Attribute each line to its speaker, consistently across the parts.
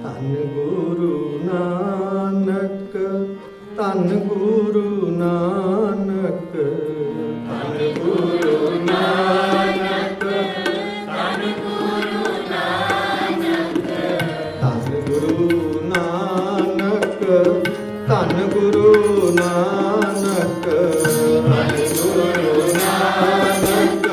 Speaker 1: ਧੰਨ ਗੁਰੂ ਨਾਨਕ, ਧੰਨ ਗੁਰੂ ਨਾਨਕ, ਧੰਨ ਗੁਰੂ ਨਾਨਕ, ਧੰਨ ਗੁਰੂ ਨਾਨਕ, ਧੰਨ ਗੁਰੂ ਨਾਨਕ, ਧੰਨ ਗੁਰੂ ਨਾਨਕ, ਧੰਨ ਗੁਰੂ ਨਾਨਕ,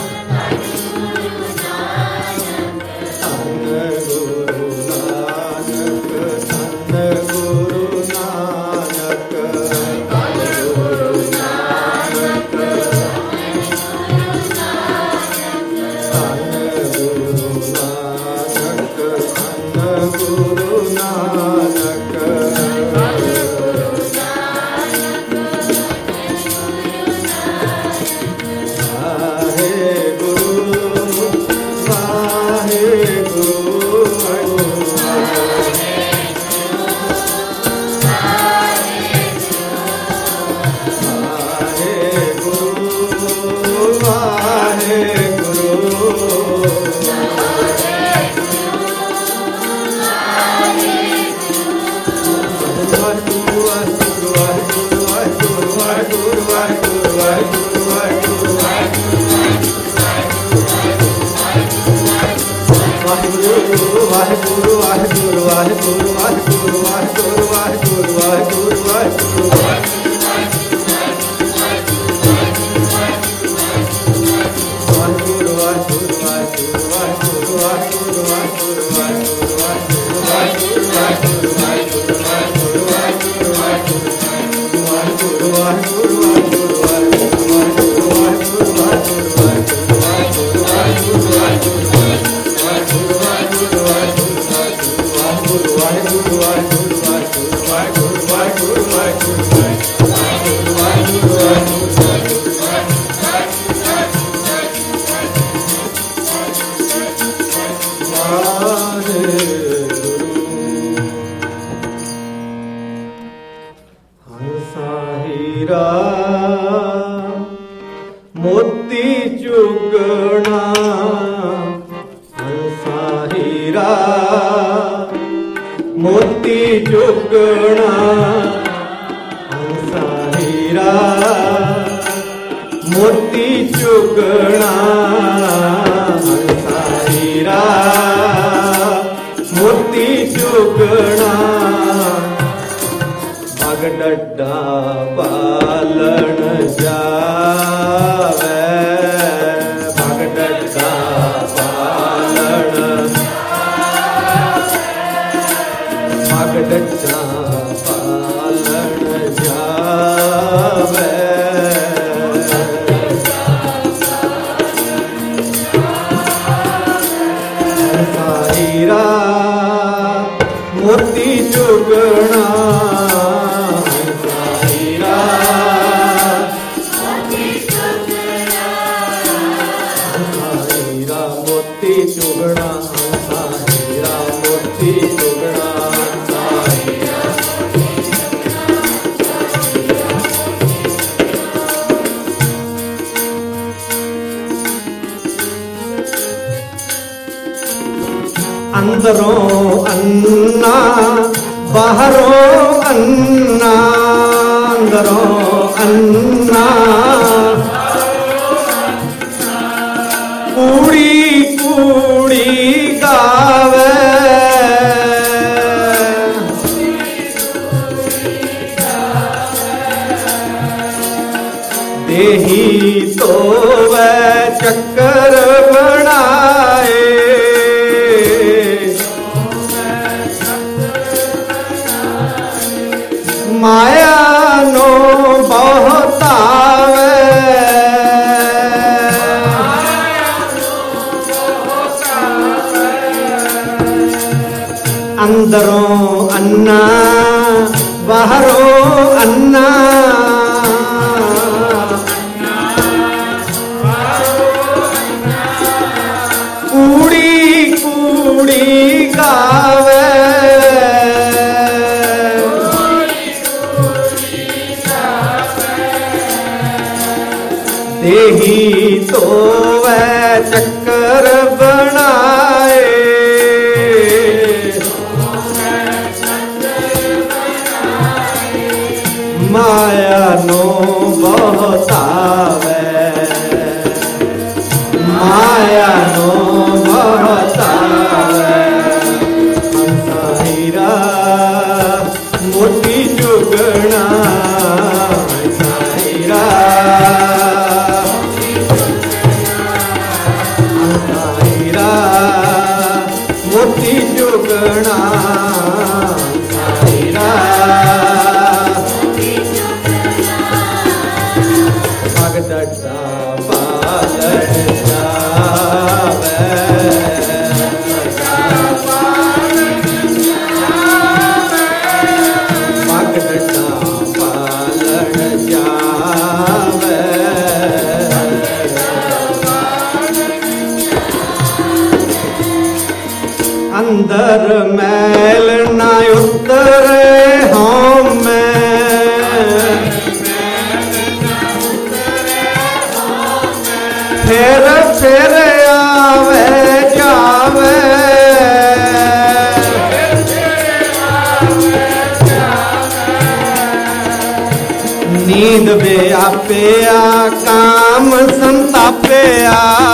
Speaker 1: ਮੋਤੀ ਚੁਗਣਾ ਹੰਸਾ ਹੀਰਾ, ਮੋਤੀ ਚੁਗਣਾ ਹੰਸਾ ਹੀਰਾ, ਮੋਤੀ ਚੁਗਣਾ ਹੰਸਾ ਹੀਰਾ, ਮੋਤੀ ਚੁਗਣਾ ਭਗ ਡੱਡਾ ਪਾਲਣ ਜਾਵੇ, ਭਗ ਡੱਡਾ ਪਾਲਣ, ਭਗ ਡੱਡਾ ਪਾਲਣ ਜਾਵੇ, ਹੀਰਾ ਮੋਤੀ ਚੁਗਣਾ ਚੁਗਣਾ ਹੀਰਾ, ਮੋਤੀ ਚੁਗਣਾ ਅੰਦਰੋਂ ਅੰਨਾ ਬਾਹਰੋਂ ਅੰਨਾ, ਅੰਦਰੋਂ ਅੰਨਾ ਕੁੜੀ ਕੁੜੀ ਗਾਵੇ, ਦੇਹੀ ਧੋਵੇ ਚੱਕਰ ਬਣਾਏ, ਮਾਇਆ ਨੂੰ ਬਹੁਤਾਵੇ, ਅੰਦਰੋਂ ਅੰਨਾ ਬਾਹਰੋਂ ਅੰਨਾ, ਕੁੜੀ ਕੁੜੀ ਗਾਵੇ, ਦੇਹੀ ਧੋਵੇ ਚੱਕਰ ਬਣਾਏ, माया नो बहतावे हंसा हीरा मोती जुगना हंसा हीरा हंसा हीरा मोती जुगना हंसा हीरा भगदत्ता पालन जावे भगदत्ता पालन जावे अंदर मैल न उतरे हम फिर फिर आवे जावे नींद व्यापिया काम संतापिया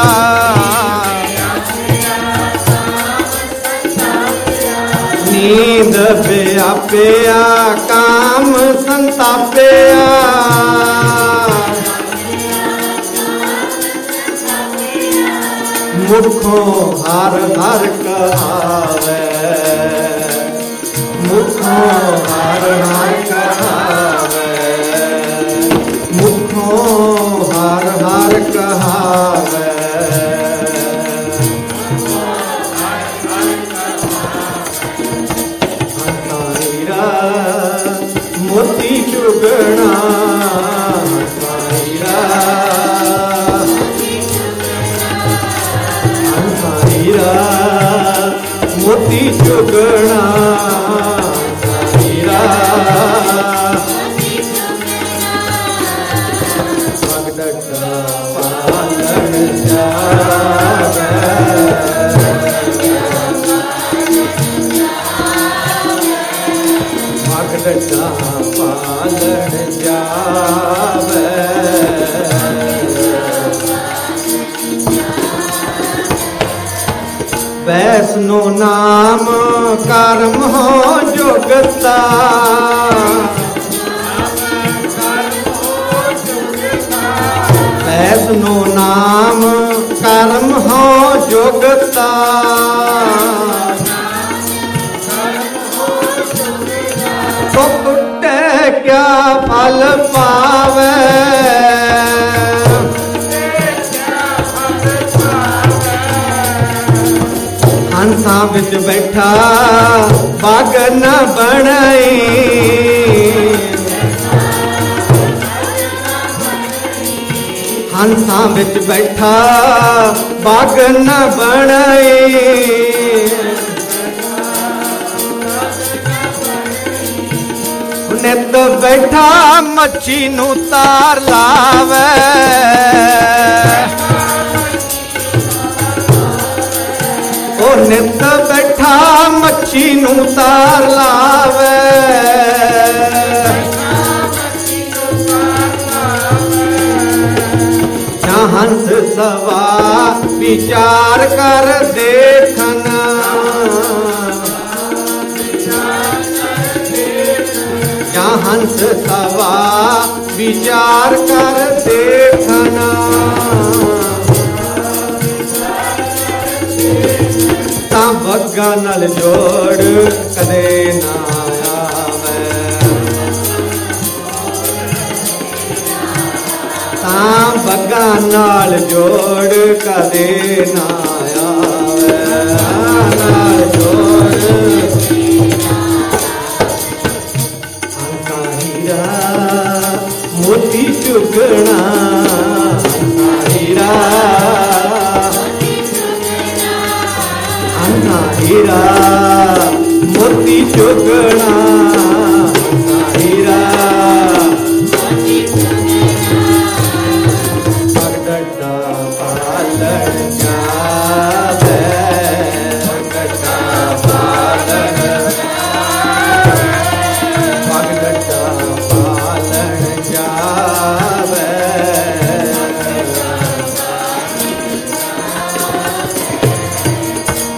Speaker 1: नींद व्यापिया काम संतापिया मुखों हर हर कहावे मुखों हर हर कहावे मुखों हर हर कहावे हंसा हीरा मोती चुगना हंसा हीरा हीरा मोती चुगना हीरा भगदत्ता पालन जावे भगदत्ता पालन जावे वैष्णो नाम कर्म हो जोगता वैष्णो नाम कर्म हो जोगता तो कुटे क्या फल पावे हंसा बिच बैठा बाग न बनाई हंसा बिच बैठा बाग न बनाई नित बैठा मच्छी नू तार लावे ओ नित बैठा मच्छी नू तार लावे ना हंस सवा विचार कर देखना ना हंस सवा विचार कर देखना बग्गा नल जोड़ कदे ना आवे बग्गा नाल जोड़ कदे ना आवे नाल जोड़ हंसा हीरा मोती चुगना हीरा हीरा मोती चुगना हीरा भगदत्ता पालन जावे भगदत्ता पालन भगदत्ता पालन जावे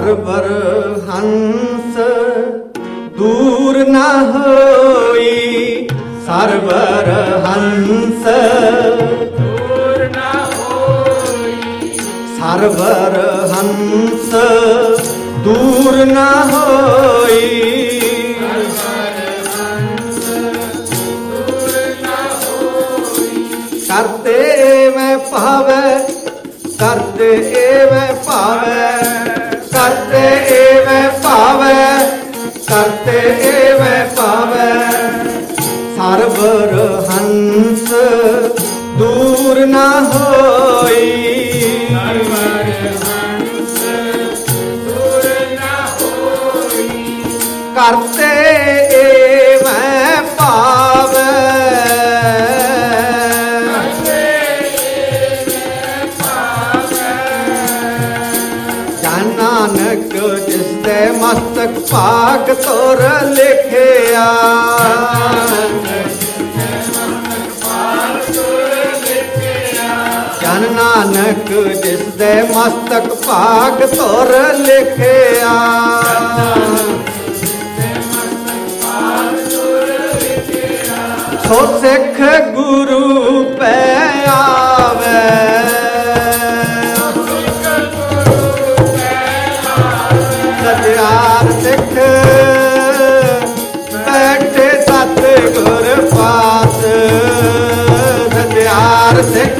Speaker 1: ਸਰਵਰ ਹੰਸ ਦੂਰ ਨਾ ਹੋਈ, ਸਰਵਰ ਹੰਸ ਦੂਰ ਨਾ ਹੋਈ, ਸਰਵਰ ਹੰਸ ਦੂਰ ਨਾ ਹੋਈ, करते मैं पावे, करते मैं पावे, करते मैं पावे, करते मैं पावे, सरवर हंस दूर ना होई, सरवर हंस दूर ना होई, करते मैं पावे, नानक जिसदे मस्तक भाग तोर लिखिया, जन नानक जिसदे मस्तक भाग तोर लिखिया, सो सिख गुरु पे आवे, सतियार सिख बैठे सतगुर पास, सतियार सिख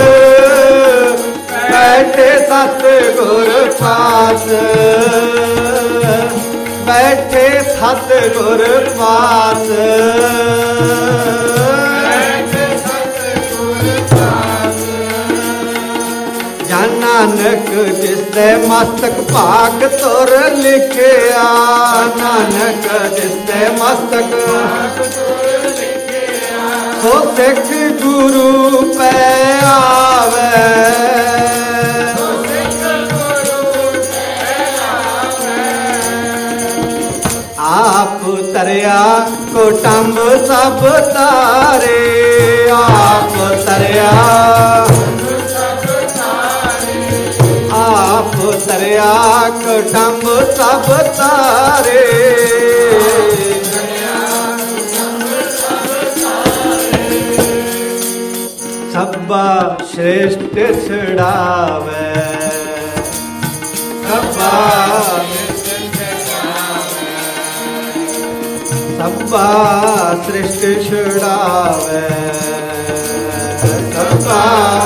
Speaker 1: बैठे सतगुर पास, बैठे सतगुर पास, नानक जिसदे मस्तक भाग तोर लिखिया, नानक जिसदे मस्तक सो सिख गुरु पे आवे, आप तरया कुटुंब सब तारे, आप तरया आप तरया कुटुंब सब तारे, सब्बा श्रेष्ठ छड़ावे, सब्बा सब्बा श्रेष्ठ छड़ावे, सब्बा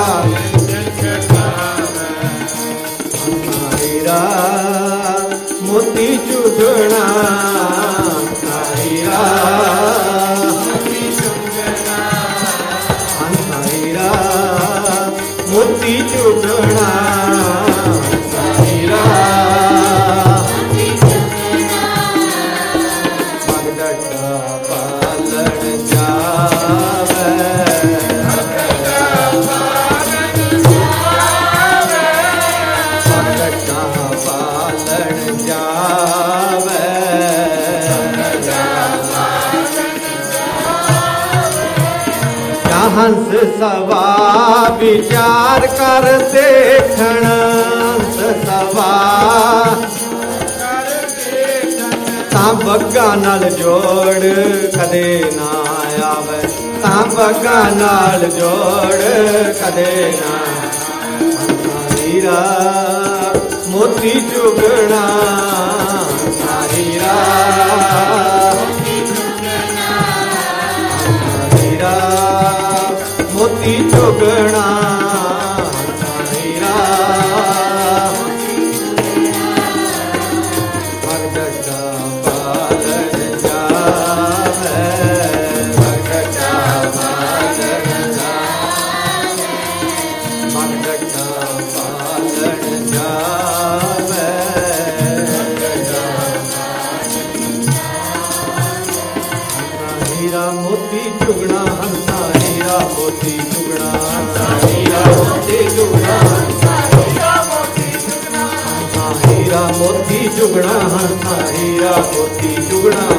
Speaker 1: मोती चुगना, साईरा साईरा मोती चुगना, साईरा भगदटा पालन जावे, हंस सवा विचार कर देखण, हंस सवा तां बग्गा नाल जोड़ कदे ना आवे, तां बग्गा नाल जोड़ कदे ना, हीरा मोती चुगना, हीरा हीरा मोती चुगना, हीरा भगदटा पालन जावे, भगदटा पालन जावे, भगदटा पालन जावे, हीरा मोती चुगना, हंसा हीरा मोती चुगना, हीरा मोती चुगना, हीरा मोती चुगना, हीरा मोती चुगना,